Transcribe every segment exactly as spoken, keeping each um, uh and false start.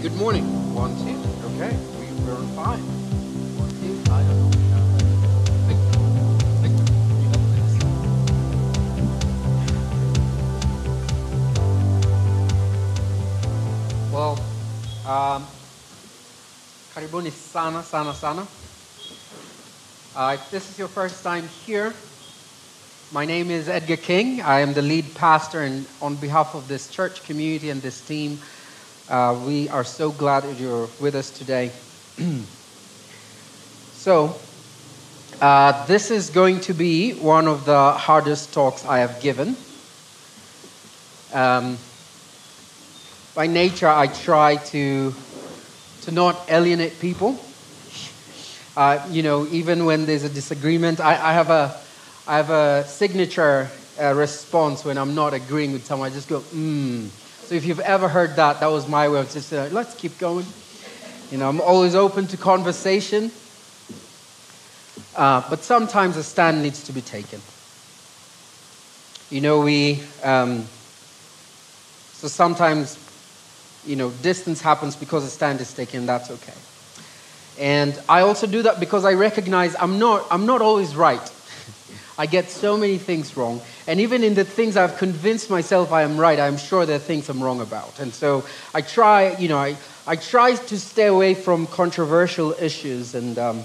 good morning. One, two. Okay, we, we're on five. One, two. I don't know. Victor, Victor, you got this. Well, um, karibuni sana, sana, sana. Uh, if this is your first time here, my name is Edgar King. I am the lead pastor, and on behalf of this church community and this team, uh, we are so glad that you're with us today. so, uh, this is going to be one of the hardest talks I have given. Um, by nature, I try to to not alienate people. Uh, you know, even when there's a disagreement, I, I have a I have a signature uh, response when I'm not agreeing with someone. I just go, hmm. So if you've ever heard that, that was my way of just, uh, let's keep going. You know, I'm always open to conversation. Uh, but sometimes a stand needs to be taken. You know, we, um, so sometimes, you know, distance happens because a stand is taken, that's okay. And I also do that because I recognize I'm not, I'm not always right. I get so many things wrong. And even in the things I've convinced myself I am right, I'm sure there are things I'm wrong about. And so I try, you know, I, I try to stay away from controversial issues and um,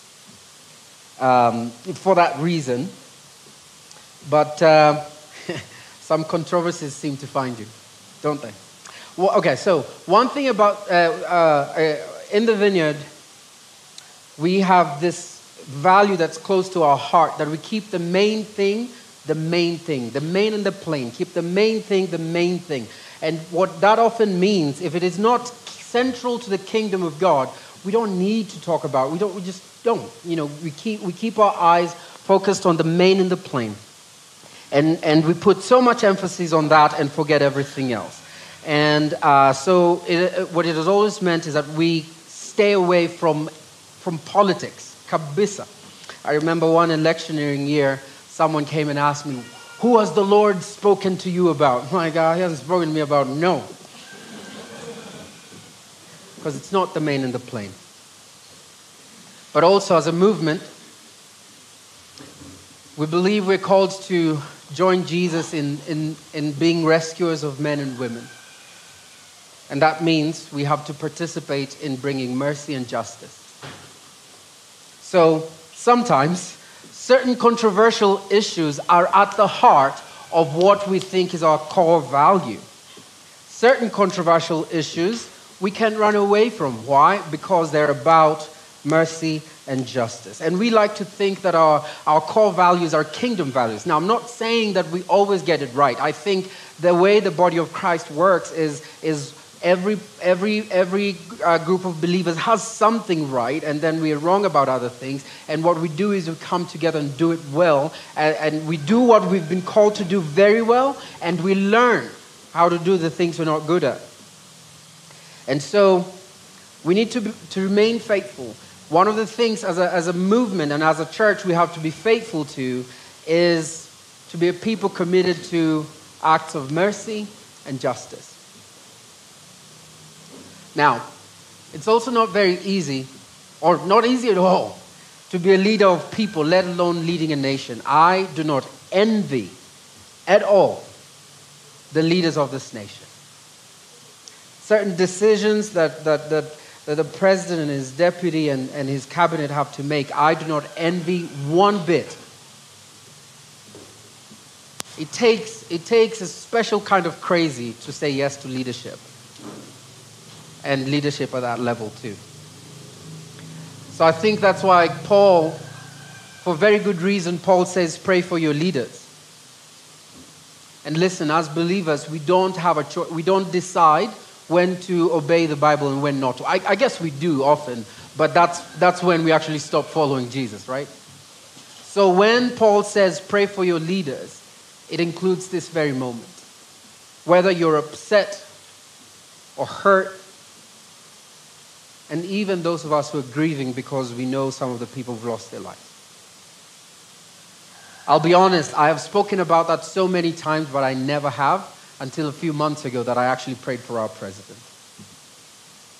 um, for that reason. But uh, some controversies seem to find you, don't they? Well, okay, so one thing about, uh, uh, in the Vineyard, we have this value that's close to our heart, that we keep the main thing, the main thing, the main and the plain. Keep the main thing, the main thing. And what that often means, if it is not central to the kingdom of God, we don't need to talk about it. We don't, we just don't. You know, we keep we keep our eyes focused on the main and the plain. And and we put so much emphasis on that and forget everything else. And uh, so it, what it has always meant is that we stay away from from politics. Kabisa. I remember one electioneering year, someone came and asked me, who has the Lord spoken to you about? My God, he hasn't spoken to me about no. Because it's not the main and the plain. But also as a movement, we believe we're called to join Jesus in, in, in being rescuers of men and women. And that means we have to participate in bringing mercy and justice. So sometimes certain controversial issues are at the heart of what we think is our core value. Certain controversial issues we can't run away from. Why? Because they're about mercy and justice. And we like to think that our, our core values are kingdom values. Now, I'm not saying that we always get it right. I think the way the body of Christ works is is Every every every uh, group of believers has something right, and then we are wrong about other things. And what we do is we come together and do it well, and, and we do what we've been called to do very well, and we learn how to do the things we're not good at. And so we need to be, to remain faithful. One of the things as a as a movement and as a church we have to be faithful to is to be a people committed to acts of mercy and justice. Now, it's also not very easy, or not easy at all, to be a leader of people, let alone leading a nation. I do not envy at all the leaders of this nation. Certain decisions that, that, that, that the president and his deputy and, and his cabinet have to make, I do not envy one bit. It takes, it takes a special kind of crazy to say yes to leadership. And leadership at that level too. So I think that's why Paul, for very good reason, Paul says, pray for your leaders. And listen, as believers, we don't have a choice. We don't decide when to obey the Bible and when not to. I, I guess we do often, but that's that's when we actually stop following Jesus, right? So when Paul says, pray for your leaders, it includes this very moment. Whether you're upset or hurt, and even those of us who are grieving because we know some of the people who've lost their lives. I'll be honest, I have spoken about that so many times, but I never have until a few months ago that I actually prayed for our president.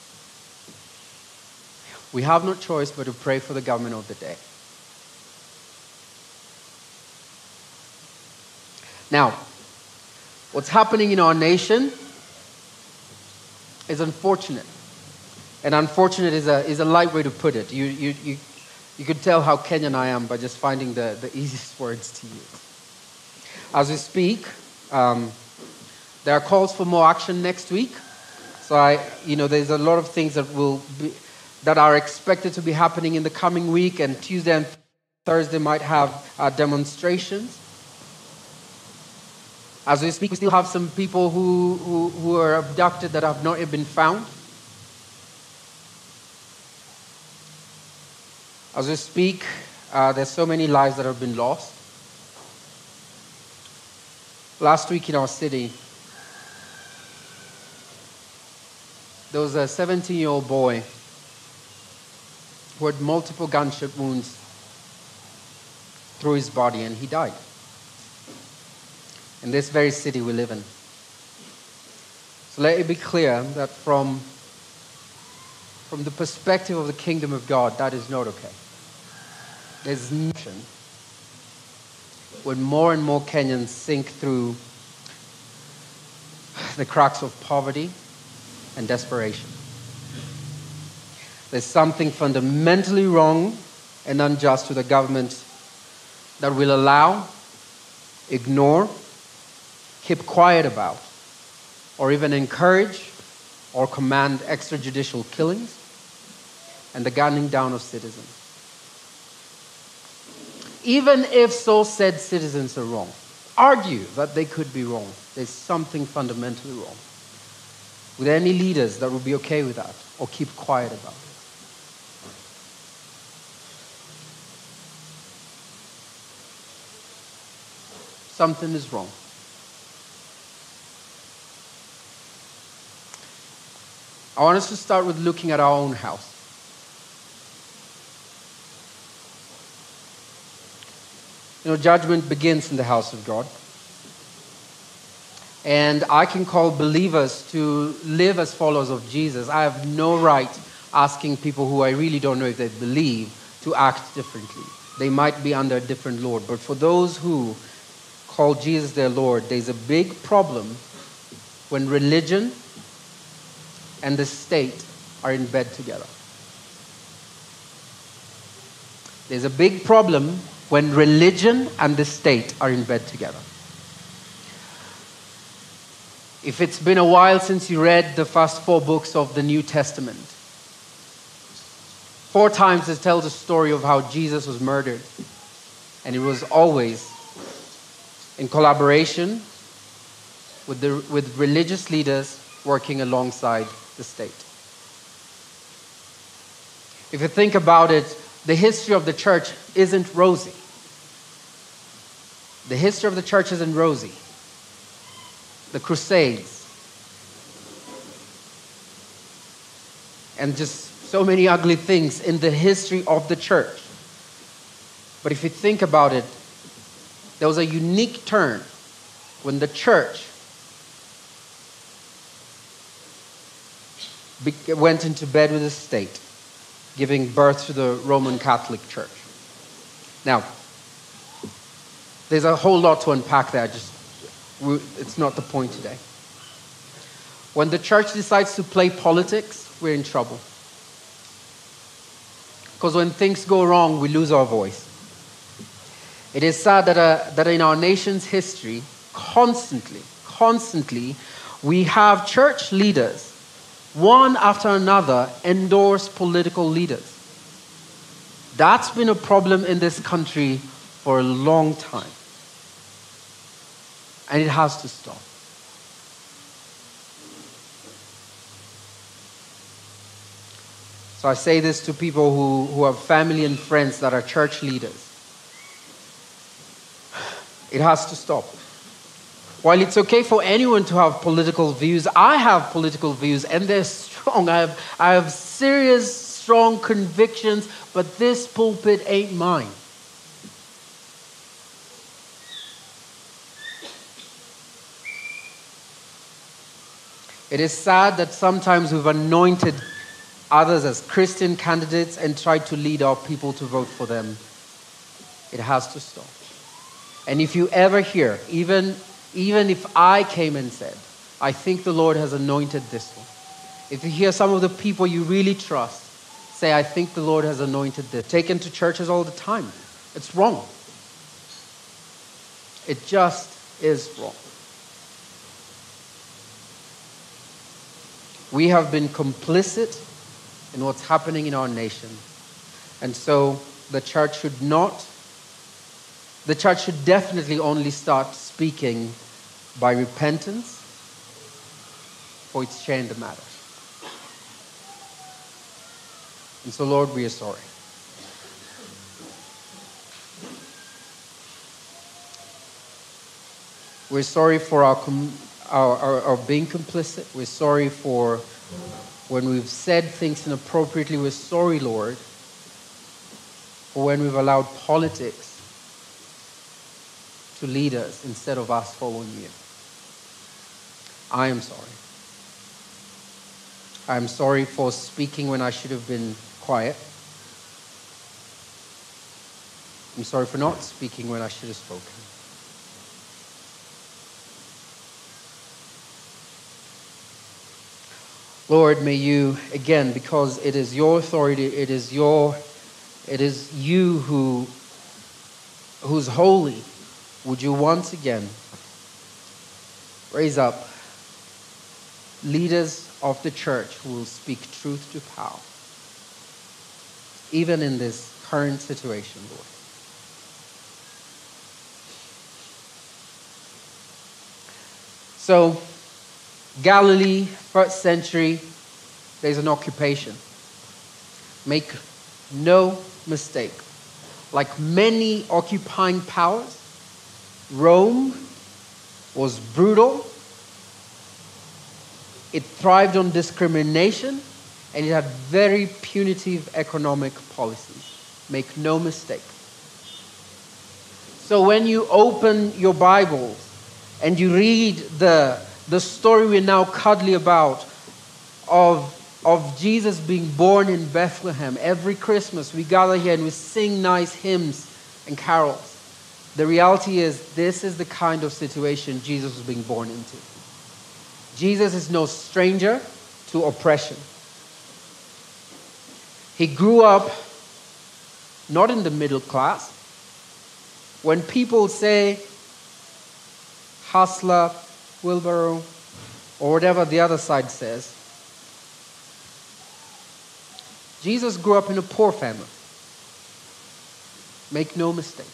We have no choice but to pray for the government of the day. Now, what's happening in our nation is unfortunate. And unfortunate is a, is a light way to put it. You, you, you, you could tell how Kenyan I am by just finding the, the easiest words to use. As we speak, um, there are calls for more action next week. So I, you know, there's a lot of things that will be, that are expected to be happening in the coming week, and Tuesday and Thursday might have uh, demonstrations. As we speak, we still have some people who, who, who are abducted that have not yet been found. As we speak, uh, there's so many lives that have been lost. Last week in our city, there was a seventeen-year-old boy who had multiple gunshot wounds through his body, and he died. In this very city we live in. So let it be clear that from, from the perspective of the kingdom of God, that is not okay. There's nothing when more and more Kenyans sink through the cracks of poverty and desperation. There's something fundamentally wrong and unjust with a government that will allow, ignore, keep quiet about, or even encourage or command extrajudicial killings and the gunning down of citizens. Even if so said citizens are wrong, argue that they could be wrong. There's something fundamentally wrong with any leaders that would be okay with that or keep quiet about it. Something is wrong. I want us to start with looking at our own house. You know, judgment begins in the house of God. And I can call believers to live as followers of Jesus. I have no right asking people who I really don't know if they believe to act differently. They might be under a different Lord. But for those who call Jesus their Lord, there's a big problem when religion and the state are in bed together. There's a big problem when religion and the state are in bed together. If it's been a while since you read the first four books of the New Testament, four times it tells a story of how Jesus was murdered. And it was always in collaboration with, the, with religious leaders working alongside the state. If you think about it, the history of the church isn't rosy. The history of the church isn't rosy. The Crusades, and just so many ugly things in the history of the church. But if you think about it, there was a unique turn when the church went into bed with the state, giving birth to the Roman Catholic Church. Now, there's a whole lot to unpack there. Just it's not the point today. When the church decides to play politics, we're in trouble. Because when things go wrong, we lose our voice. It is sad that, uh, that in our nation's history, constantly, constantly, we have church leaders, one after another, endorse political leaders. That's been a problem in this country for a long time. And it has to stop. So I say this to people who, who have family and friends that are church leaders. It has to stop. While it's okay for anyone to have political views, I have political views and they're strong. I have, I have serious, strong convictions, but this pulpit ain't mine. It is sad that sometimes we've anointed others as Christian candidates and tried to lead our people to vote for them. It has to stop. And if you ever hear, even, even if I came and said, I think the Lord has anointed this one. If you hear some of the people you really trust say, I think the Lord has anointed this, taken to churches all the time. It's wrong. It just is wrong. We have been complicit in what's happening in our nation. And so the church should not, the church should definitely only start speaking by repentance for its share in the matter. And so, Lord, we are sorry. We're sorry for our, com- our, our, our being complicit. We're sorry for when we've said things inappropriately. We're sorry, Lord, for when we've allowed politics to lead us instead of us following you. I am sorry. I am sorry for speaking when I should have been quiet. I'm sorry for not speaking when I should have spoken. Lord, may you, again, because it is your authority, it is your, it is you who, who's holy, would you once again raise up leaders of the church who will speak truth to power, even in this current situation, Lord. So, Galilee, first century, there's an occupation. Make no mistake. Like many occupying powers, Rome was brutal. It thrived on discrimination, and it had very punitive economic policies. Make no mistake. So when you open your Bibles and you read the, the story we're now cuddly about of, of Jesus being born in Bethlehem, every Christmas we gather here and we sing nice hymns and carols. The reality is this is the kind of situation Jesus was being born into. Jesus is no stranger to oppression. He grew up not in the middle class. When people say hustler, wheelbarrow, or whatever the other side says, Jesus grew up in a poor family. Make no mistake.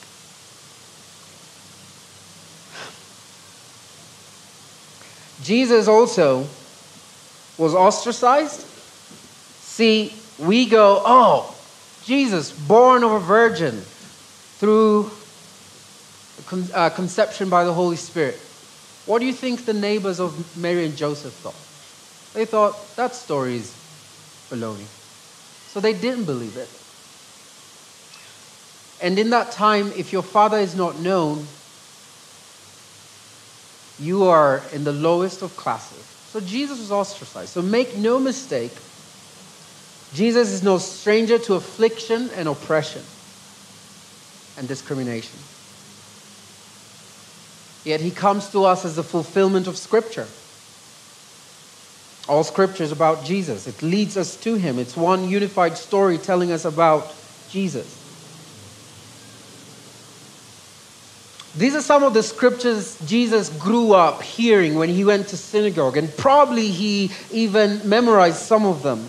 Jesus also was ostracized. See, we go, oh, Jesus, born of a virgin through con- uh, conception by the Holy Spirit. What do you think the neighbors of Mary and Joseph thought? They thought, that story is baloney. So they didn't believe it. And in that time, if your father is not known, you are in the lowest of classes. So Jesus was ostracized. So make no mistake, Jesus is no stranger to affliction and oppression and discrimination. Yet he comes to us as the fulfillment of Scripture. All Scripture is about Jesus. It leads us to him. It's one unified story telling us about Jesus. These are some of the scriptures Jesus grew up hearing when he went to synagogue, and probably he even memorized some of them.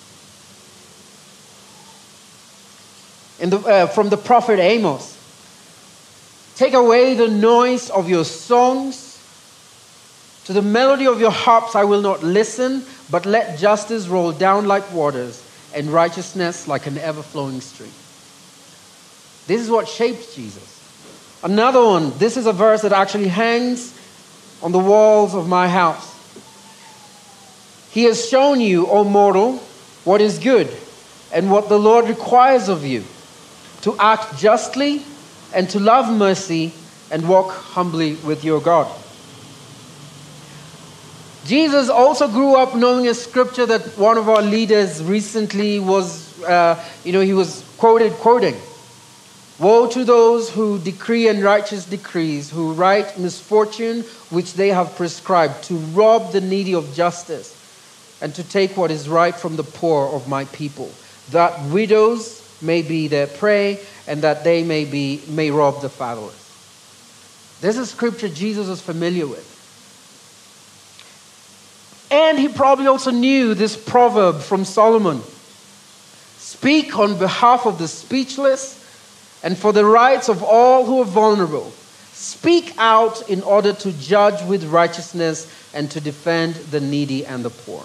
In the, uh, from the prophet Amos, take away the noise of your songs. To the melody of your harps I will not listen, but let justice roll down like waters and righteousness like an ever-flowing stream. This is what shaped Jesus. Another one, this is a verse that actually hangs on the walls of my house. He has shown you, O mortal, what is good and what the Lord requires of you, to act justly and to love mercy and walk humbly with your God. Jesus also grew up knowing a scripture that one of our leaders recently was, uh, you know, he was quoted quoting. Woe to those who decree unrighteous decrees, who write misfortune which they have prescribed, to rob the needy of justice, and to take what is right from the poor of my people, that widows may be their prey, and that they may be may rob the fatherless. This is scripture Jesus was familiar with. And he probably also knew this proverb from Solomon. Speak on behalf of the speechless and for the rights of all who are vulnerable. Speak out in order to judge with righteousness and to defend the needy and the poor.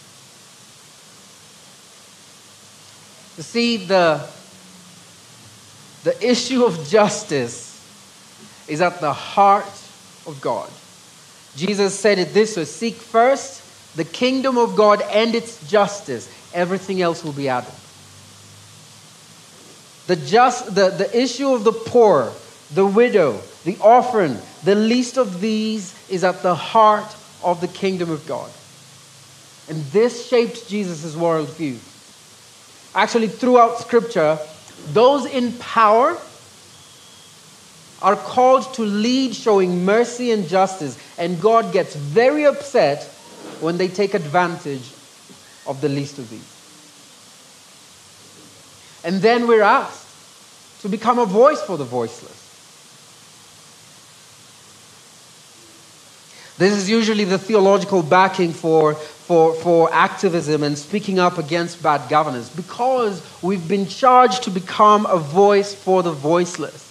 You see, the, the issue of justice is at the heart of God. Jesus said it this way: seek first the kingdom of God and its justice. Everything else will be added. The, just, the, the issue of the poor, the widow, the orphan, the least of these is at the heart of the kingdom of God. And this shaped Jesus' worldview. Actually, throughout Scripture, those in power are called to lead, showing mercy and justice. And God gets very upset when they take advantage of the least of these. And then we're asked to become a voice for the voiceless. This is usually the theological backing for, for, for activism and speaking up against bad governance, because we've been charged to become a voice for the voiceless.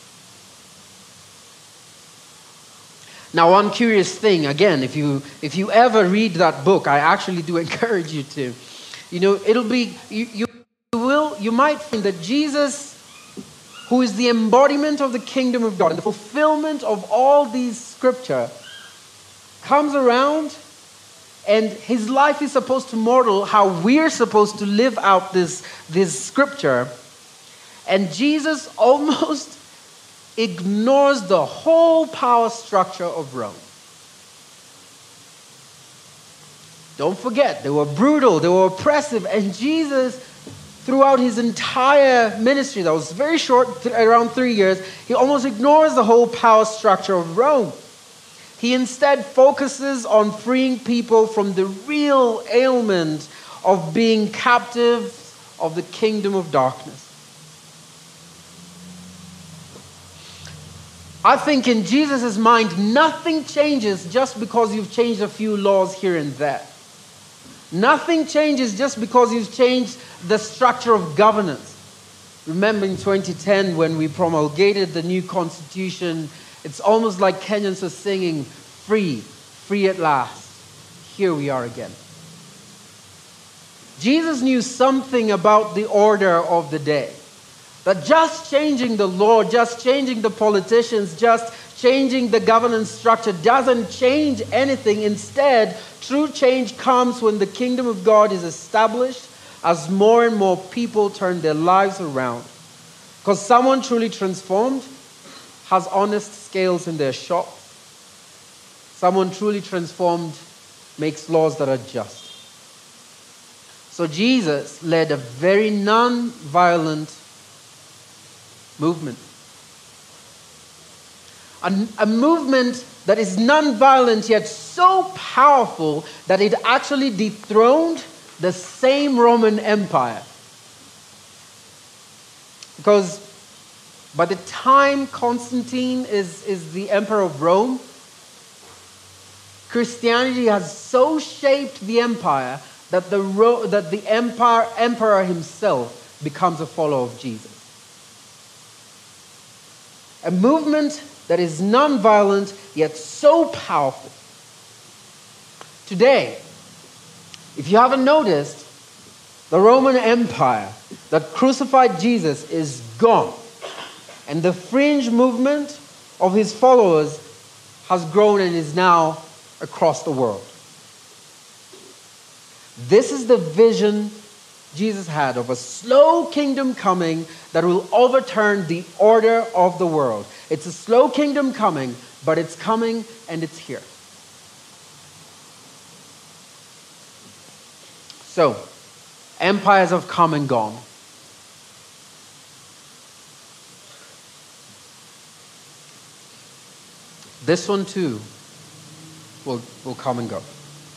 Now, one curious thing, again, if you if you ever read that book, I actually do encourage you to. You know, it'll be you, you will you might find that Jesus, who is the embodiment of the kingdom of God and the fulfillment of all these scripture, comes around, and his life is supposed to model how we're supposed to live out this, this scripture. And Jesus almost ignores the whole power structure of Rome. Don't forget, they were brutal, they were oppressive, and Jesus, throughout his entire ministry, that was very short, around three years, he almost ignores the whole power structure of Rome. He instead focuses on freeing people from the real ailment of being captives of the kingdom of darkness. I think in Jesus' mind, nothing changes just because you've changed a few laws here and there. Nothing changes just because you've changed the structure of governance. Remember in twenty ten when we promulgated the new constitution, it's almost like Kenyans are singing, free, free at last. Here we are again. Jesus knew something about the order of the day. That just changing the law, just changing the politicians, just changing the governance structure doesn't change anything. Instead, true change comes when the kingdom of God is established as more and more people turn their lives around. Because someone truly transformed has honest scales in their shop. Someone truly transformed makes laws that are just. So Jesus led a very non-violent movement. A, a movement that is non-violent yet so powerful that it actually dethroned the same Roman Empire. Because by the time Constantine is, is the emperor of Rome, Christianity has so shaped the empire that the, that the empire, emperor himself becomes a follower of Jesus. A movement that is non-violent yet so powerful. Today, if you haven't noticed, the Roman Empire that crucified Jesus is gone. And the fringe movement of his followers has grown and is now across the world. This is the vision Jesus had of a slow kingdom coming that will overturn the order of the world. It's a slow kingdom coming, but it's coming and it's here. So, empires have come and gone. This one too will, will come and go.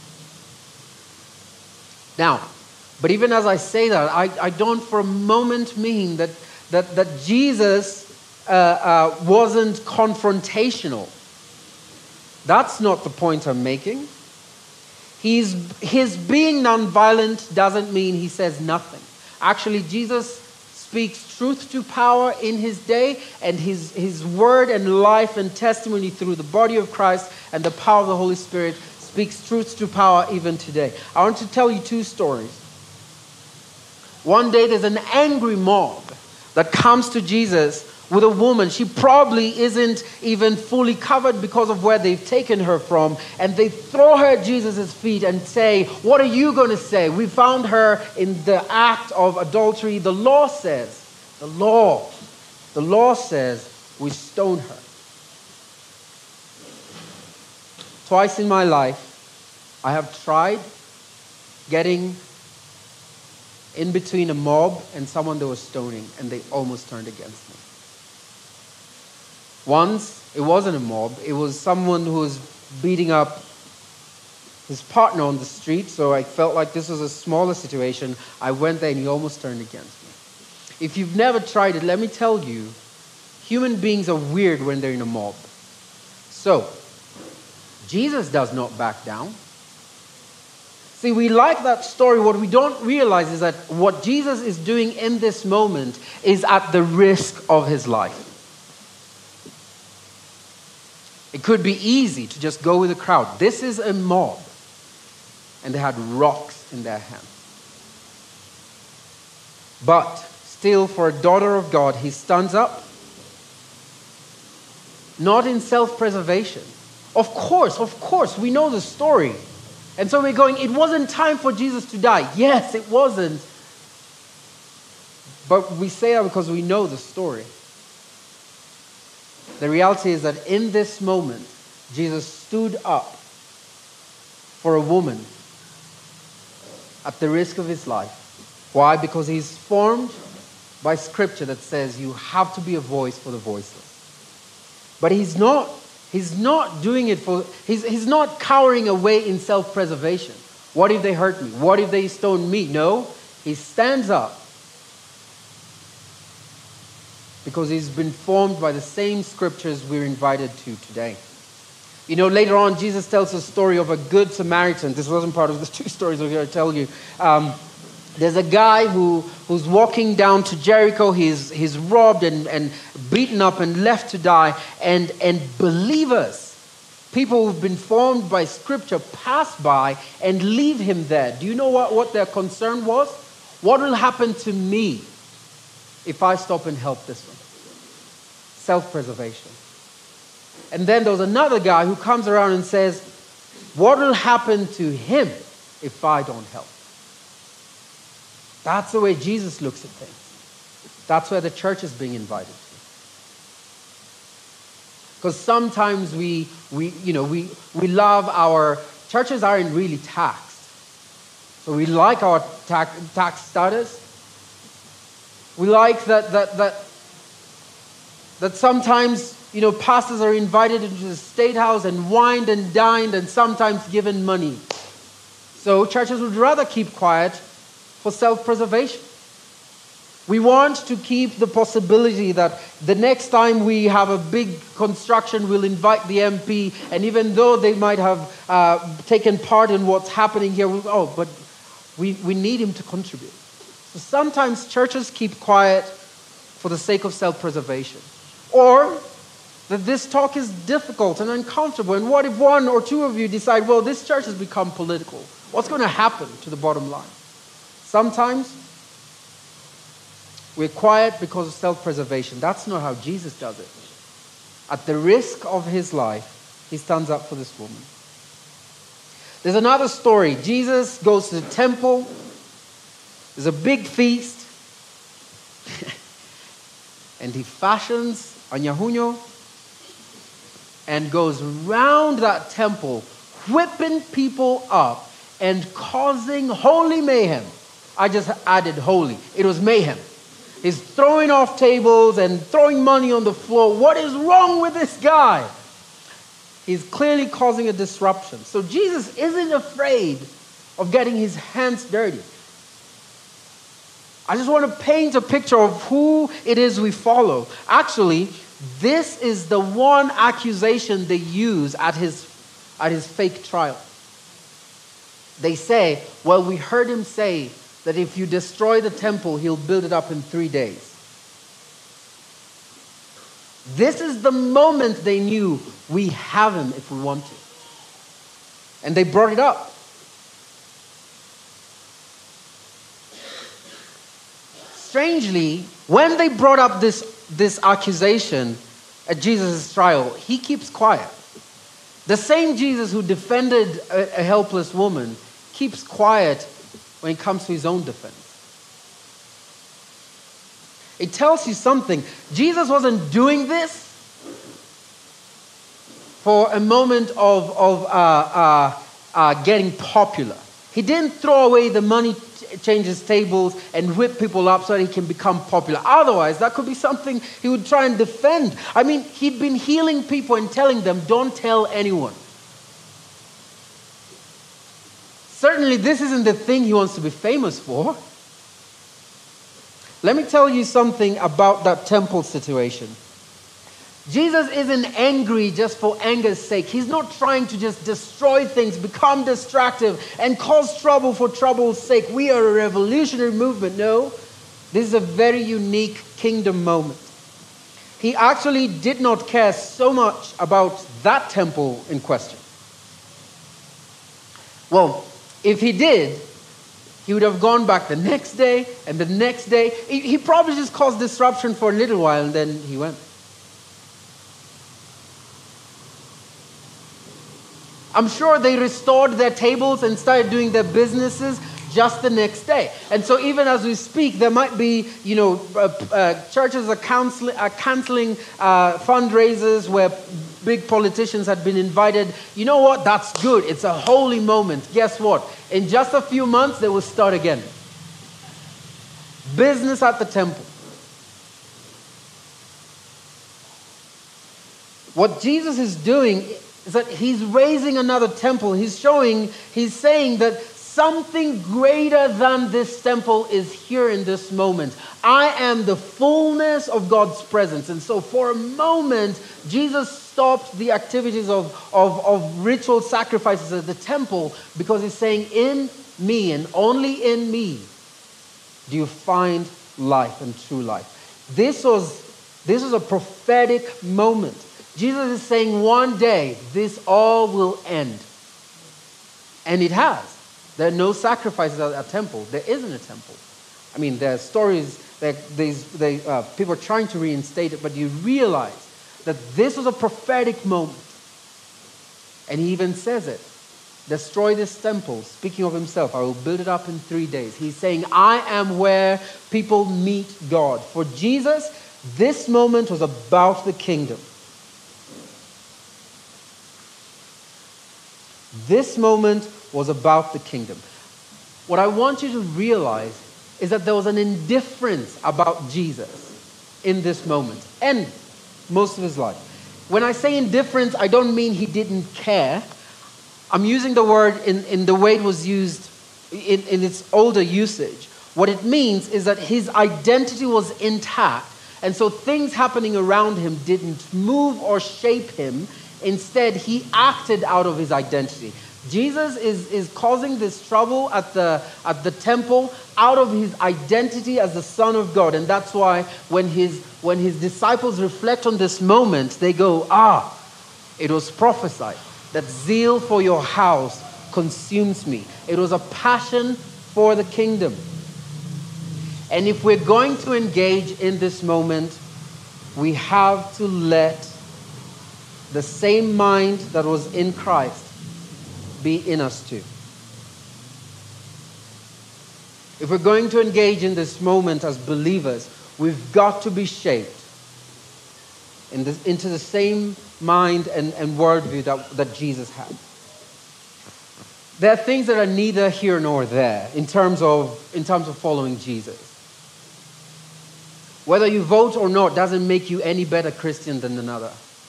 Now, but even as I say that, I, I don't for a moment mean that, that, that Jesus uh, uh, wasn't confrontational. That's not the point I'm making. He's, his being nonviolent doesn't mean he says nothing. Actually, Jesus speaks truth to power in his day, and his, his word and life and testimony through the body of Christ and the power of the Holy Spirit speaks truth to power even today. I want to tell you two stories. One day there's an angry mob that comes to Jesus with a woman. She probably isn't even fully covered because of where they've taken her from. And they throw her at Jesus' feet and say, what are you going to say? We found her in the act of adultery. The law says, the law, the law says we stone her. Twice in my life, I have tried getting in between a mob and someone they were stoning, and they almost turned against me. Once, it wasn't a mob. It was someone who was beating up his partner on the street, so I felt like this was a smaller situation. I went there and he almost turned against me. If you've never tried it, let me tell you, human beings are weird when they're in a mob. So, Jesus does not back down. See, we like that story. What we don't realize is that what Jesus is doing in this moment is at the risk of his life. It could be easy to just go with the crowd. This is a mob. And they had rocks in their hands. But still, for a daughter of God, he stands up. Not in self-preservation. Of course, of course, we know the story. And so we're going, it wasn't time for Jesus to die. Yes, it wasn't. But we say that because we know the story. The reality is that in this moment, Jesus stood up for a woman at the risk of his life. Why? Because he's formed by scripture that says you have to be a voice for the voiceless. But he's not, he's not doing it for, he's, he's not cowering away in self-preservation. What if they hurt me? What if they stone me? No, he stands up because he's been formed by the same scriptures we're invited to today. You know, later on, Jesus tells a story of a good Samaritan. This wasn't part of the two stories I'm going to tell you. Um, there's a guy who, who's walking down to Jericho. He's, he's robbed and, and beaten up and left to die. And, and believers, people who've been formed by scripture, pass by and leave him there. Do you know what, what their concern was? What will happen to me if I stop and help this one? Self-preservation. And then there's another guy who comes around and says, what will happen to him if I don't help? That's the way Jesus looks at things. That's where the church is being invited to. Because sometimes we, we, you know, we, we love our, churches aren't really taxed. So we like our tax, tax status. We like that, that, that, that sometimes, you know, pastors are invited into the state house and wined and dined and sometimes given money. So churches would rather keep quiet for self-preservation. We want to keep the possibility that the next time we have a big construction, we'll invite the M P, and even though they might have uh, taken part in what's happening here, we, oh, but we, we need him to contribute. So sometimes churches keep quiet for the sake of self-preservation. Or that this talk is difficult and uncomfortable. And what if one or two of you decide, well, this church has become political? What's going to happen to the bottom line? Sometimes we're quiet because of self-preservation. That's not how Jesus does it. At the risk of his life, he stands up for this woman. There's another story. Jesus goes to the temple. There's a big feast. And he fashions a ñajuño and goes round that temple, whipping people up and causing holy mayhem. I just added holy. It was mayhem. He's throwing off tables and throwing money on the floor. What is wrong with this guy? He's clearly causing a disruption. So Jesus isn't afraid of getting his hands dirty. I just want to paint a picture of who it is we follow. Actually, this is the one accusation they use at his, at his fake trial. They say, well, we heard him say that if you destroy the temple, he'll build it up in three days. This is the moment they knew we have him if we want to. And they brought it up. Strangely, when they brought up this, this accusation at Jesus' trial, he keeps quiet. The same Jesus who defended a, a helpless woman keeps quiet when it comes to his own defense. It tells you something. Jesus wasn't doing this for a moment of, of uh, uh, uh, getting popular. He didn't throw away the money changes tables and whip people up so that he can become popular. Otherwise, that could be something he would try and defend. I mean, he'd been healing people and telling them, don't tell anyone. Certainly, this isn't the thing he wants to be famous for. Let me tell you something about that temple situation. Jesus isn't angry just for anger's sake. He's not trying to just destroy things, become distractive, and cause trouble for trouble's sake. We are a revolutionary movement. No, this is a very unique kingdom moment. He actually did not care so much about that temple in question. Well, if he did, he would have gone back the next day and the next day. He, he probably just caused disruption for a little while and then he went. I'm sure they restored their tables and started doing their businesses just the next day. And so even as we speak, there might be, you know, uh, uh, churches are, counsel- are canceling uh, fundraisers where big politicians had been invited. You know what? That's good. It's a holy moment. Guess what? In just a few months, they will start again. Business at the temple. What Jesus is doing is that he's raising another temple. He's showing, he's saying that something greater than this temple is here in this moment. I am the fullness of God's presence. And so for a moment, Jesus stopped the activities of, of, of ritual sacrifices at the temple because he's saying, in me and only in me do you find life and true life. This was, this was a prophetic moment. Jesus is saying one day this all will end. And it has. There are no sacrifices at a temple. There isn't a temple. I mean, there are stories that these, they, uh, people are trying to reinstate it, but you realize that this was a prophetic moment. And he even says it. Destroy this temple. Speaking of himself, I will build it up in three days. He's saying, I am where people meet God. For Jesus, this moment was about the kingdom. This moment was about the kingdom. What I want you to realize is that there was an indifference about Jesus in this moment and most of his life. When I say indifference, I don't mean he didn't care. I'm using the word in, in the way it was used in, in its older usage. What it means is that his identity was intact, and so things happening around him didn't move or shape him. Instead, he acted out of his identity. Jesus is, is causing this trouble at the, at the temple out of his identity as the Son of God. And that's why when his, when his disciples reflect on this moment, they go, ah, it was prophesied that zeal for your house consumes me. It was a passion for the kingdom. And if we're going to engage in this moment, we have to let the same mind that was in Christ be in us too. If we're going to engage in this moment as believers, we've got to be shaped in this, into the same mind and, and worldview that, that Jesus had. there are things that are neither here nor there in terms of, in terms of following Jesus. Whether you vote or not doesn't make you any better Christian than another.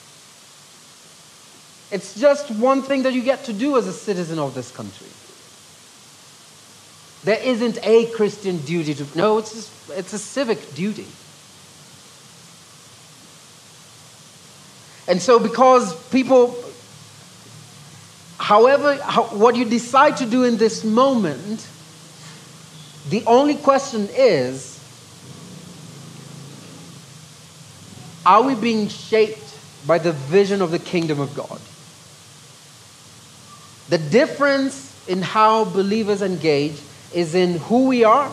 It's just one thing that you get to do as a citizen of this country. There isn't a Christian duty to... No, it's, just, it's a civic duty. And so because people... However, how, what you decide to do in this moment, the only question is, are we being shaped by the vision of the kingdom of God? The difference in how believers engage is in who we are,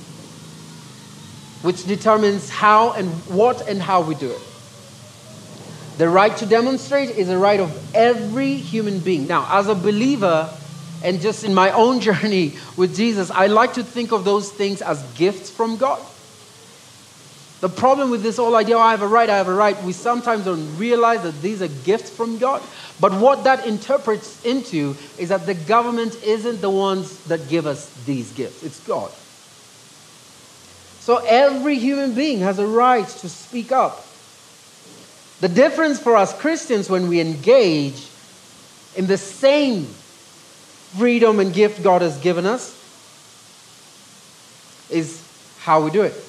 which determines how and what and how we do it. The right to demonstrate is a right of every human being. Now, as a believer, and just in my own journey with Jesus, I like to think of those things as gifts from God. The problem with this whole idea, oh, I have a right, I have a right, we sometimes don't realize that these are gifts from God. But what that interprets into is that the government isn't the ones that give us these gifts. It's God. So every human being has a right to speak up. The difference for us Christians when we engage in the same freedom and gift God has given us is how we do it.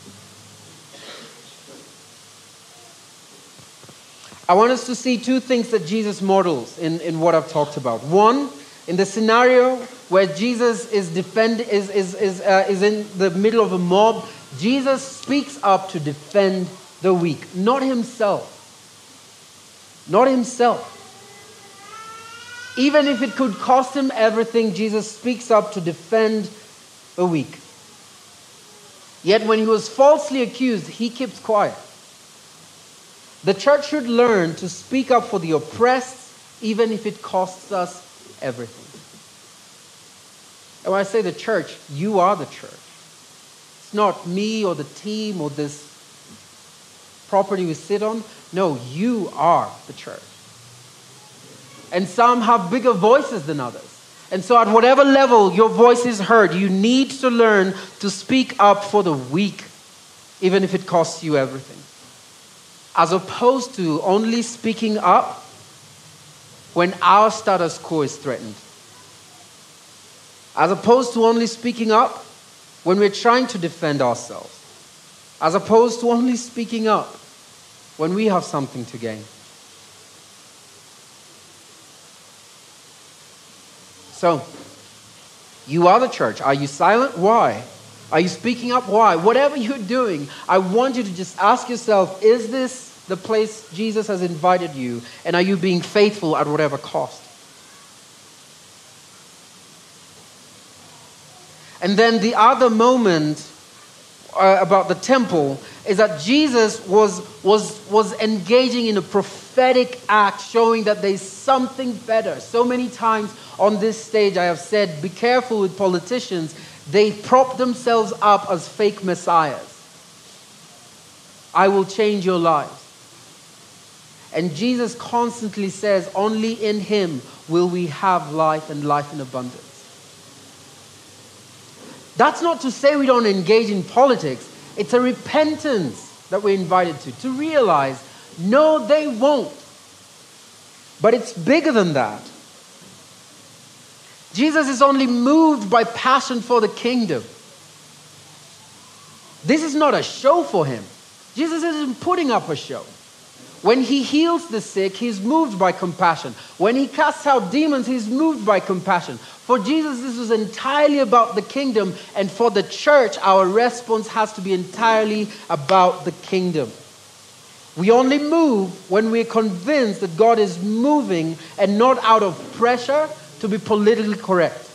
I want us to see two things that Jesus models in, in what I've talked about. One, in the scenario where Jesus is defend is is is uh, is in the middle of a mob, Jesus speaks up to defend the weak, not himself. Not himself. Even if it could cost him everything, Jesus speaks up to defend the weak. Yet when he was falsely accused, he keeps quiet. The church should learn to speak up for the oppressed, even if it costs us everything. And when I say the church, you are the church. It's not me or the team or this property we sit on. No, you are the church. And some have bigger voices than others. And so at whatever level your voice is heard, you need to learn to speak up for the weak, even if it costs you everything. As opposed to only speaking up when our status quo is threatened. As opposed to only speaking up when we're trying to defend ourselves. As opposed to only speaking up when we have something to gain. So, you are the church. Are you silent? Why? Are you speaking up? Why? Whatever you're doing, I want you to just ask yourself, is this the place Jesus has invited you? And are you being faithful at whatever cost? And then the other moment uh, about the temple is that Jesus was, was, was engaging in a prophetic act showing that there's something better. So many times on this stage I have said, be careful with politicians. They prop themselves up as fake messiahs. I will change your lives. And Jesus constantly says, only in him will we have life and life in abundance. That's not to say we don't engage in politics. It's a repentance that we're invited to, to realize, no, they won't. But it's bigger than that. Jesus is only moved by passion for the kingdom. This is not a show for him. Jesus isn't putting up a show. When he heals the sick, he's moved by compassion. When he casts out demons, he's moved by compassion. For Jesus, this was entirely about the kingdom. And for the church, our response has to be entirely about the kingdom. We only move when we're convinced that God is moving and not out of pressure to be politically correct.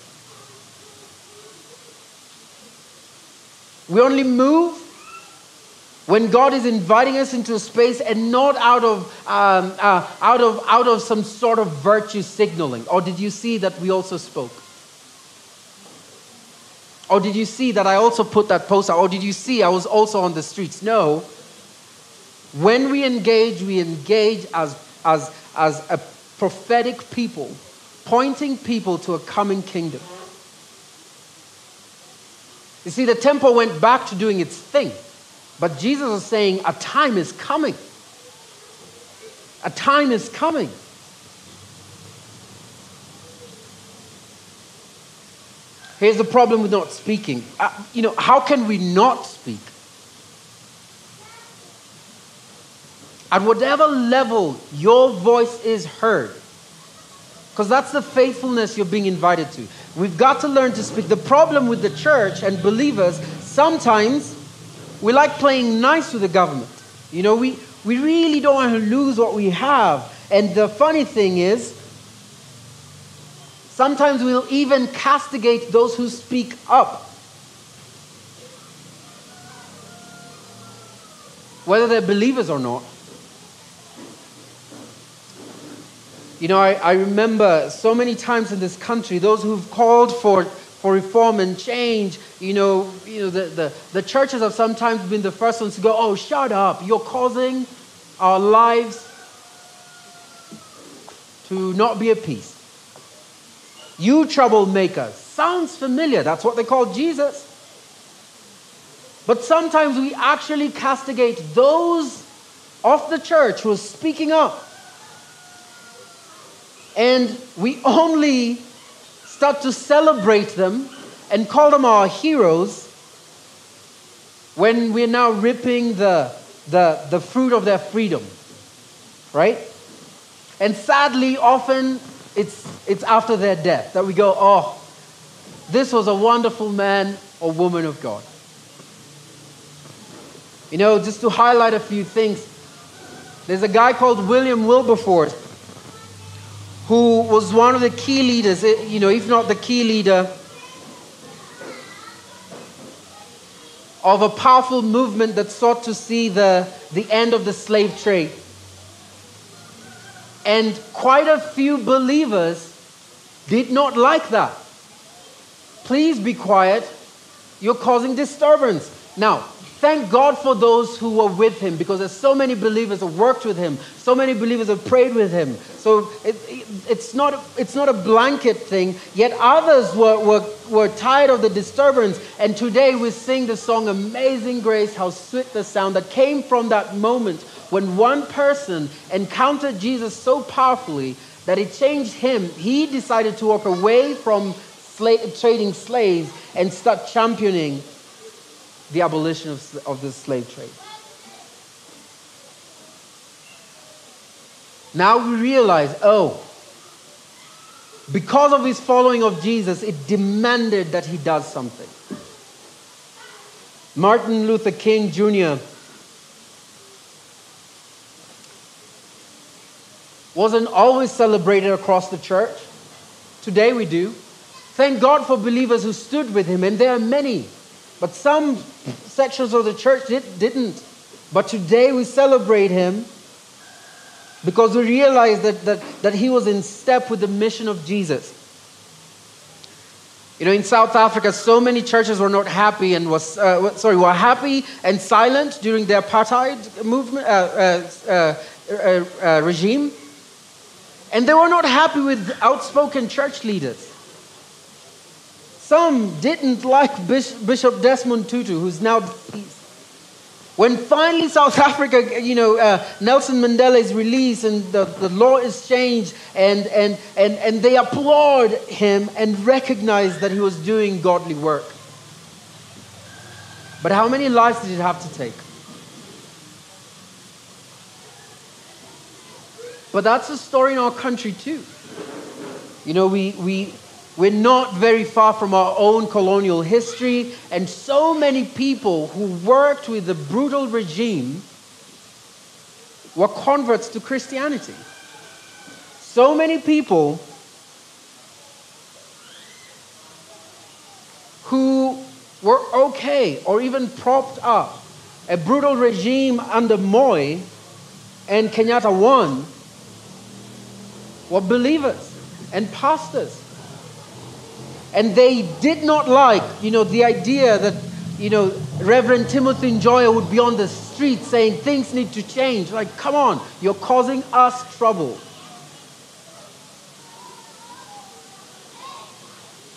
We only move when God is inviting us into a space and not out of um, uh, out of out of some sort of virtue signaling. Or did you see that we also spoke? Or did you see that I also put that post out? Or did you see I was also on the streets? No. When we engage, we engage as as as a prophetic people pointing people to a coming kingdom. You see, the temple went back to doing its thing. But Jesus is saying a time is coming. A time is coming. Here's the problem with not speaking. Uh, you know, how can we not speak? At whatever level your voice is heard, because that's the faithfulness you're being invited to. We've got to learn to speak. The problem with the church and believers, sometimes we like playing nice with the government. You know, we, we really don't want to lose what we have. And the funny thing is, sometimes we'll even castigate those who speak up. Whether they're believers or not. You know, I, I remember so many times in this country, those who've called for, for reform and change, you know, you know the, the, the churches have sometimes been the first ones to go, oh, shut up, you're causing our lives to not be at peace. You troublemakers. Sounds familiar. That's what they call Jesus. But sometimes we actually castigate those of the church who are speaking up. And we only start to celebrate them and call them our heroes when we're now ripping the, the, the fruit of their freedom. Right? And sadly, often it's, it's after their death that we go, oh, this was a wonderful man or woman of God. You know, just to highlight a few things, there's a guy called William Wilberforce who was one of the key leaders, you know, if not the key leader of a powerful movement that sought to see the, the end of the slave trade. And quite a few believers did not like that. Please be quiet. You're causing disturbance. Now, thank God for those who were with him, because there's so many believers who worked with him. So many believers have prayed with him. So it, it, it's not it's not a blanket thing. Yet others were, were, were tired of the disturbance. And today we sing the song Amazing Grace, how sweet the sound that came from that moment when one person encountered Jesus so powerfully that it changed him. He decided to walk away from sla- trading slaves and start championing the abolition of, of the slave trade. Now we realize, oh, because of his following of Jesus, it demanded that he does something. Martin Luther King Junior wasn't always celebrated across the church. Today we do. Thank God for believers who stood with him, and there are many. But some sections of the church did, didn't. But today we celebrate him because we realize that, that, that he was in step with the mission of Jesus. You know, in South Africa, so many churches were not happy and was uh, sorry were happy and silent during the apartheid movement uh, uh, uh, uh, regime, and they were not happy with outspoken church leaders. Some didn't like Bishop Desmond Tutu, who's now deceased. When finally South Africa, you know, uh, Nelson Mandela is released and the, the law is changed, and, and, and, and they applaud him and recognize that he was doing godly work. But how many lives did it have to take? But that's a story in our country too. You know, we... we We're not very far from our own colonial history, and so many people who worked with the brutal regime were converts to Christianity. So many people who were okay or even propped up a brutal regime under Moi and Kenyatta One were believers and pastors. And they did not like, you know, the idea that, you know, Reverend Timothy Njoya would be on the street saying things need to change. Like, come on, you're causing us trouble.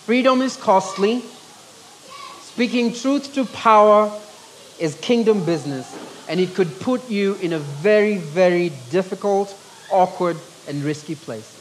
Freedom is costly. Speaking truth to power is kingdom business, and it could put you in a very, very difficult, awkward, and risky place.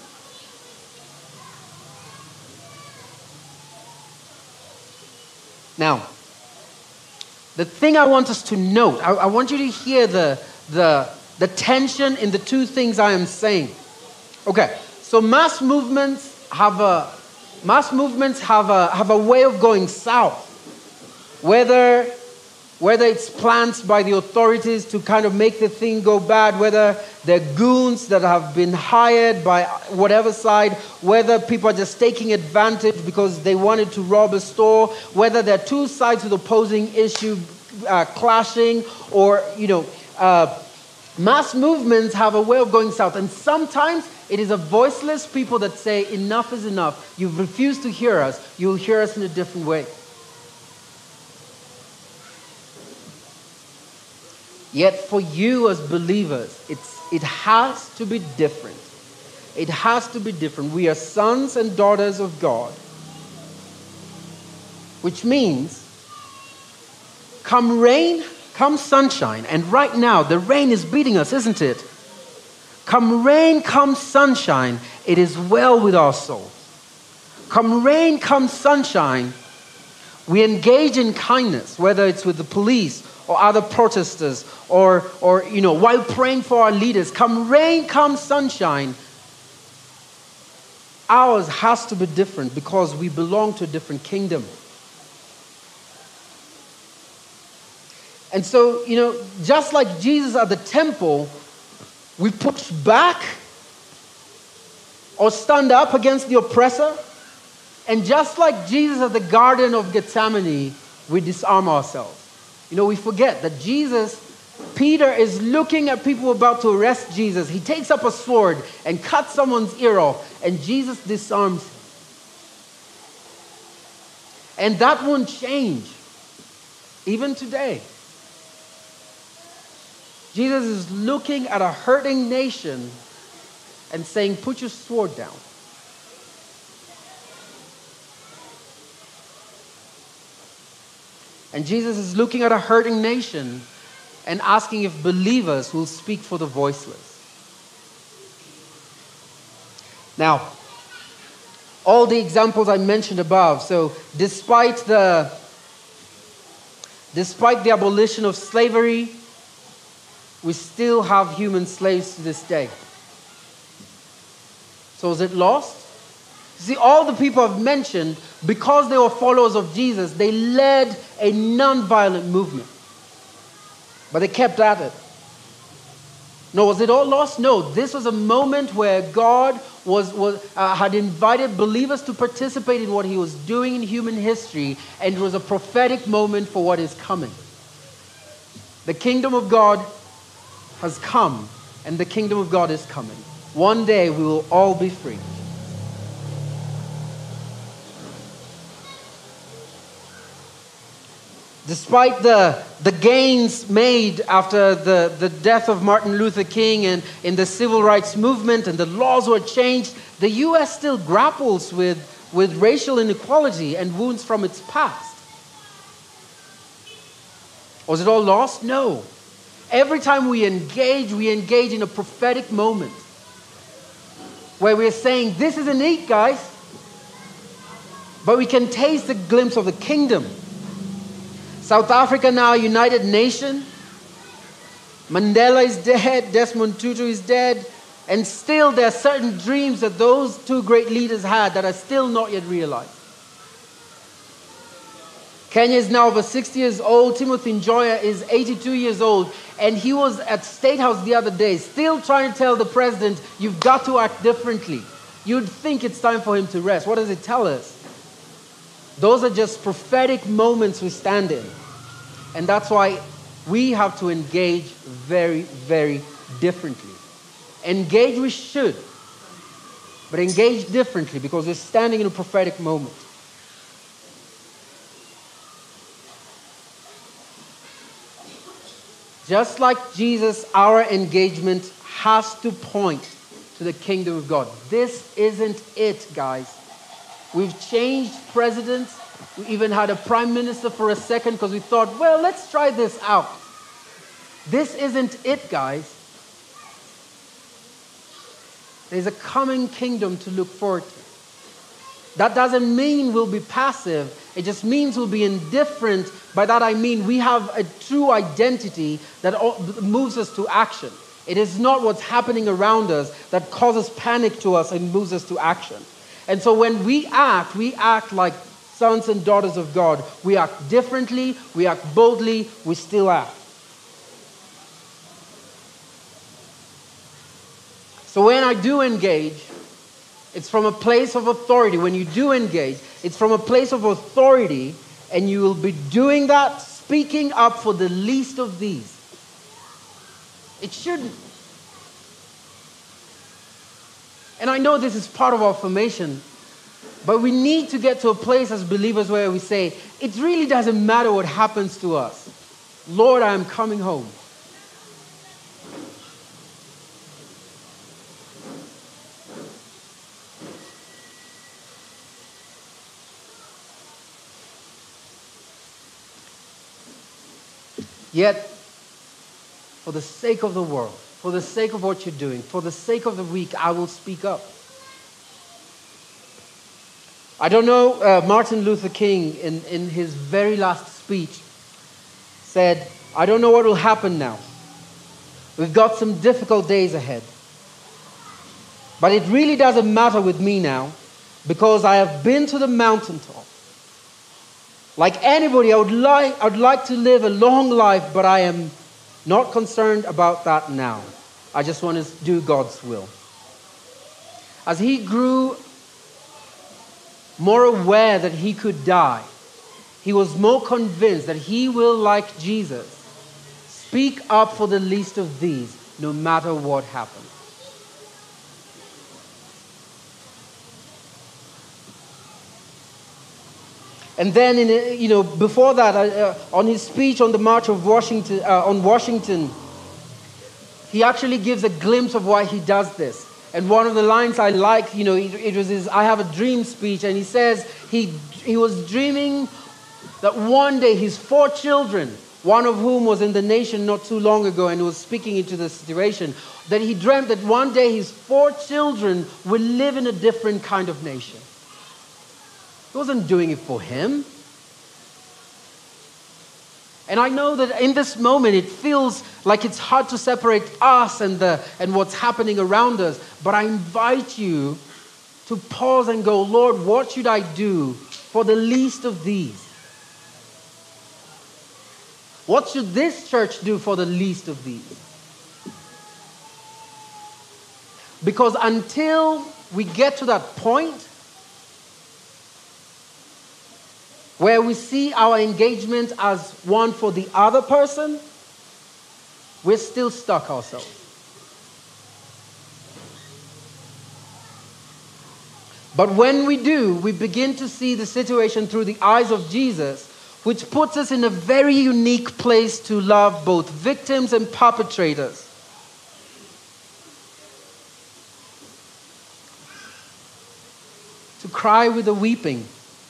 Now, the thing I want us to note, I, I want you to hear the, the, the tension in the two things I am saying. Okay, so mass movements have a mass movements have a have a way of going south. Whether whether it's plans by the authorities to kind of make the thing go bad, whether they're goons that have been hired by whatever side, whether people are just taking advantage because they wanted to rob a store, whether there are two sides of the opposing issue uh, clashing, or, you know, uh, mass movements have a way of going south. And sometimes it is a voiceless people that say, enough is enough. You've refused to hear us. You'll hear us in a different way. Yet for you as believers, it's, it has to be different. It has to be different. We are sons and daughters of God. Which means, come rain, come sunshine. And right now, the rain is beating us, isn't it? Come rain, come sunshine, it is well with our soul. Come rain, come sunshine, we engage in kindness, whether it's with the police or other protesters, or, or you know, while praying for our leaders. Come rain, come sunshine. Ours has to be different because we belong to a different kingdom. And so, you know, just like Jesus at the temple, we push back or stand up against the oppressor. And just like Jesus at the Garden of Gethsemane, we disarm ourselves. You know, we forget that Jesus, Peter is looking at people about to arrest Jesus. He takes up a sword and cuts someone's ear off, and Jesus disarms him. And that won't change, even today. Jesus is looking at a hurting nation and saying, put your sword down. And Jesus is looking at a hurting nation and asking if believers will speak for the voiceless. Now, all the examples I mentioned above, so despite the, despite the abolition of slavery, we still have human slaves to this day. So is it lost? See, all the people I've mentioned, because they were followers of Jesus, they led a non-violent movement. But they kept at it. No, was it all lost? No, this was a moment where God was, was, uh, had invited believers to participate in what he was doing in human history, and it was a prophetic moment for what is coming. The kingdom of God has come, and the kingdom of God is coming. One day we will all be free. Despite the, the gains made after the, the death of Martin Luther King and in the civil rights movement, and the laws were changed, the U S still grapples with, with racial inequality and wounds from its past. Was it all lost? No. Every time we engage, we engage in a prophetic moment where we're saying, this isn't it, guys. But we can taste a glimpse of the kingdom. South Africa now a united nation. Mandela is dead. Desmond Tutu is dead. And still there are certain dreams that those two great leaders had that are still not yet realized. Kenya is now over sixty years old. Timothy Njoya is eighty-two years old. And he was at State House the other day, still trying to tell the president, you've got to act differently. You'd think it's time for him to rest. What does it tell us? Those are just prophetic moments we stand in. And that's why we have to engage very, very differently. Engage we should, but engage differently because we're standing in a prophetic moment. Just like Jesus, our engagement has to point to the kingdom of God. This isn't it, guys. We've changed presidents. We even had a prime minister for a second because we thought, well, let's try this out. This isn't it, guys. There's a coming kingdom to look forward to. That doesn't mean we'll be passive. It just means we'll be indifferent. By that I mean we have a true identity that moves us to action. It is not what's happening around us that causes panic to us and moves us to action. And so when we act, we act like sons and daughters of God. We act differently, we act boldly, we still act. So when I do engage, it's from a place of authority. When you do engage, it's from a place of authority, and you will be doing that, speaking up for the least of these. It shouldn't. And I know this is part of our formation, but we need to get to a place as believers where we say, it really doesn't matter what happens to us. Lord, I am coming home. Yet, for the sake of the world, for the sake of what you're doing, for the sake of the weak, I will speak up. I don't know, uh, Martin Luther King, in, in his very last speech, said, I don't know what will happen now. We've got some difficult days ahead. But it really doesn't matter with me now, because I have been to the mountaintop. Like anybody, I would like, I would like to live a long life, but I am not concerned about that now. I just want to do God's will. As he grew more aware that he could die, he was more convinced that he will, like Jesus, speak up for the least of these, no matter what happens. And then, in, you know, before that, uh, on his speech on the March of Washington, uh, on Washington, he actually gives a glimpse of why he does this. And one of the lines I like, you know, it, it was his "I have a dream" speech, and he says he he was dreaming that one day his four children, one of whom was in the nation not too long ago and was speaking into the situation, that he dreamt that one day his four children will live in a different kind of nation. He wasn't doing it for him. And I know that in this moment it feels like it's hard to separate us and the and what's happening around us. But I invite you to pause and go, Lord, what should I do for the least of these? What should this church do for the least of these? Because until we get to that point where we see our engagement as one for the other person, we're still stuck ourselves. But when we do, we begin to see the situation through the eyes of Jesus, which puts us in a very unique place to love both victims and perpetrators. To cry with the weeping,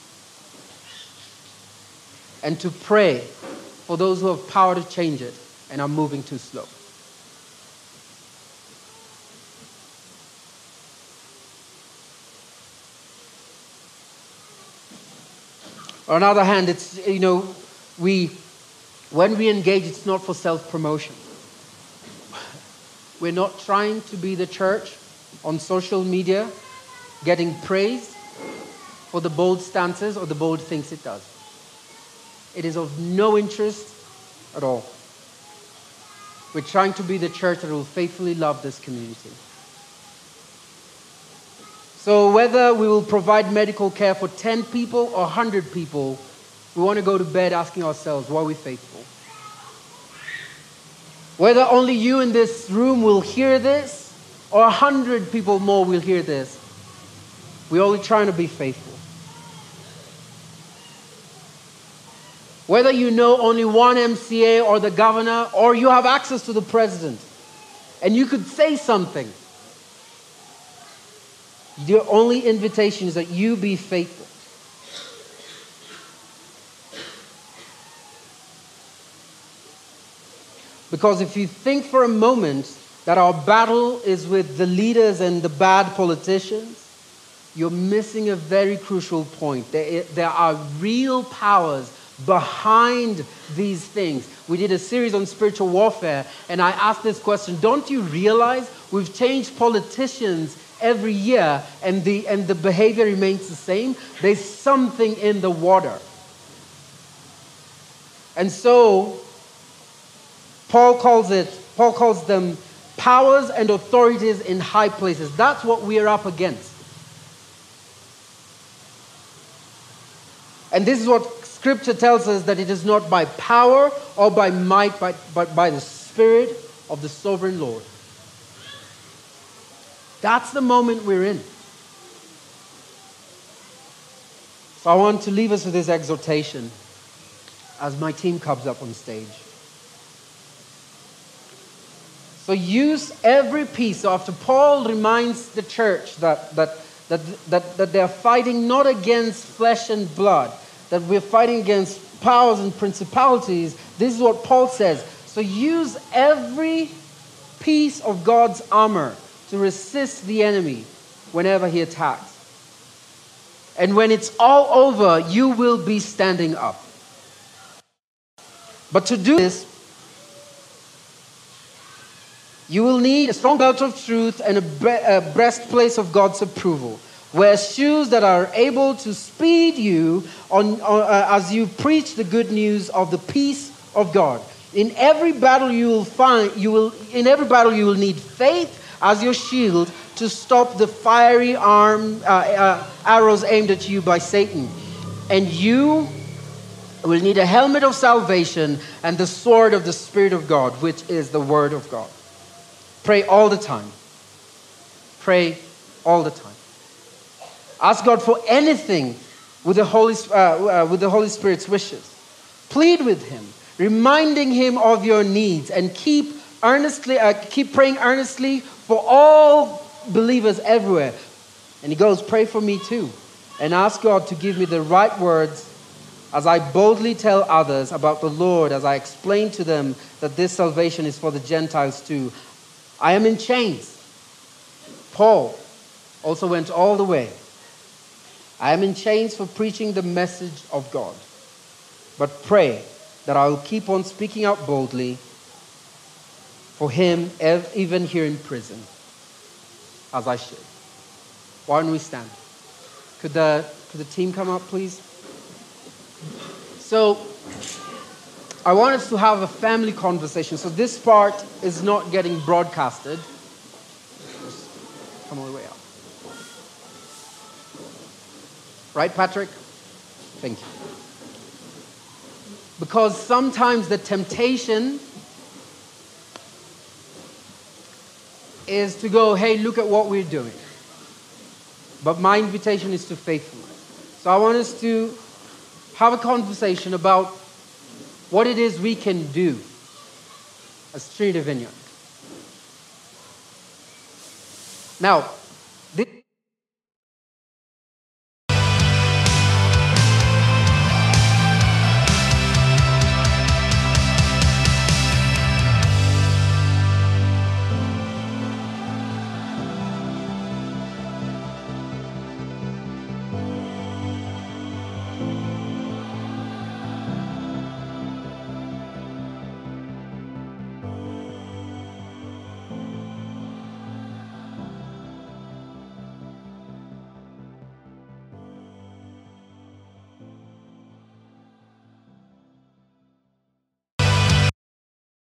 and to pray for those who have power to change it and are moving too slow. On the other hand, it's, you know, we, when we engage, it's not for self-promotion. We're not trying to be the church on social media, getting praise for the bold stances or the bold things it does. It is of no interest at all. We're trying to be the church that will faithfully love this community. So whether we will provide medical care for ten people or one hundred people, we want to go to bed asking ourselves, were we faithful? Whether only you in this room will hear this, or one hundred people more will hear this, we're only trying to be faithful. Whether you know only one M C A or the governor, or you have access to the president, and you could say something. The only invitation is that you be faithful. Because if you think for a moment that our battle is with the leaders and the bad politicians, you're missing a very crucial point. There, there are real powers behind these things. We did a series on spiritual warfare, and I asked this question: don't you realize we've changed politicians every year and the, and the behavior remains the same? There's something in the water. And so, Paul calls it, Paul calls them powers and authorities in high places. That's what we are up against. And this is what Scripture tells us, that it is not by power or by might, but, but by the Spirit of the sovereign Lord. That's the moment we're in. So I want to leave us with this exhortation as my team comes up on stage. So use every piece. So after Paul reminds the church that, that, that, that, that they're fighting not against flesh and blood, that we're fighting against powers and principalities, this is what Paul says. So use every piece of God's armor to resist the enemy whenever he attacks. And when it's all over, you will be standing up. But to do this, you will need a strong belt of truth and a, bre- a breastplate of God's approval. Wear shoes that are able to speed you on, on uh, as you preach the good news of the peace of God. In every battle you will find, you will in every battle you will need faith as your shield to stop the fiery arm uh, uh, arrows aimed at you by Satan. And you will need a helmet of salvation and the sword of the Spirit of God, which is the Word of God. Pray all the time. Pray all the time. Ask God for anything with the Holy, uh, uh, with the Holy Spirit's wishes. Plead with Him, reminding Him of your needs, and keep earnestly, uh, keep praying earnestly for all believers everywhere. And he goes, pray for me too, and ask God to give me the right words as I boldly tell others about the Lord, as I explain to them that this salvation is for the Gentiles too. I am in chains. Paul also went all the way. I am in chains for preaching the message of God. But pray that I will keep on speaking out boldly for him, even here in prison, as I should. Why don't we stand? Could the, could the team come up, please? So, I want us to have a family conversation. So this part is not getting broadcasted. Just come all the way up. Right, Patrick? Thank you. Because sometimes the temptation is to go, hey, look at what we're doing. But my invitation is to faithfulness. So I want us to have a conversation about what it is we can do as Trinity Vineyard. Now,